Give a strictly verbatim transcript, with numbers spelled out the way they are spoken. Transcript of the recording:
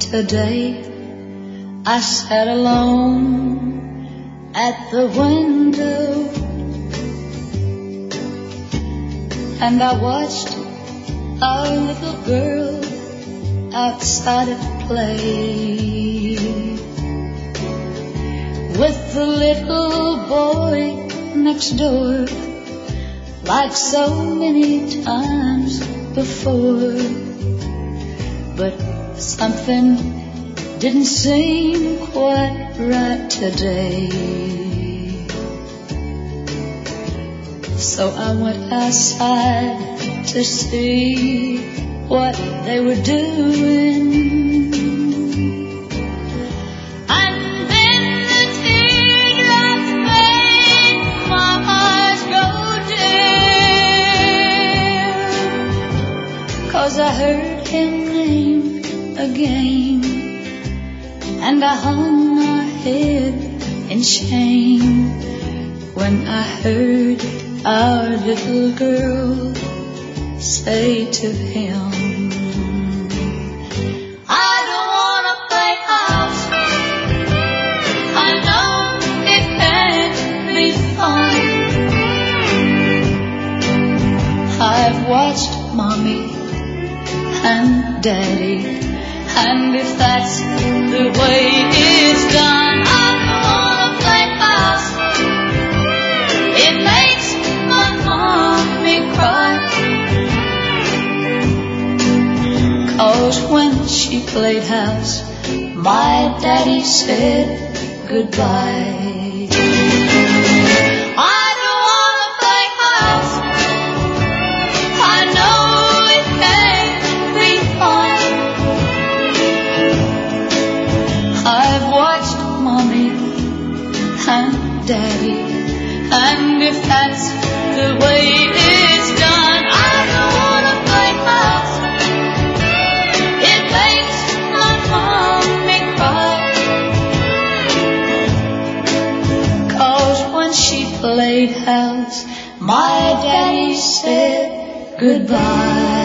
Today I sat alone at the window and I watched our little girl outside at play with the little boy next door, like so many times before. But something didn't seem quite right today, so I went outside to see what they were doing. And then the teardrops made my eyes go dim, 'cause I heard him name again, and I hung my head in shame when I heard our little girl say to him, I don't wanna play house, I know it can't be fun. I've watched Mommy and Daddy, and if that's the way it's done, I don't wanna play house. It makes my mommy cry, 'cause when she played house, my daddy said goodbye. I don't wanna play house, I know it can't be fun. I've watched Mommy and Daddy, and if that's the way it's done, I don't wanna play house. It makes my mommy cry, 'cause when she played house, my daddy said goodbye.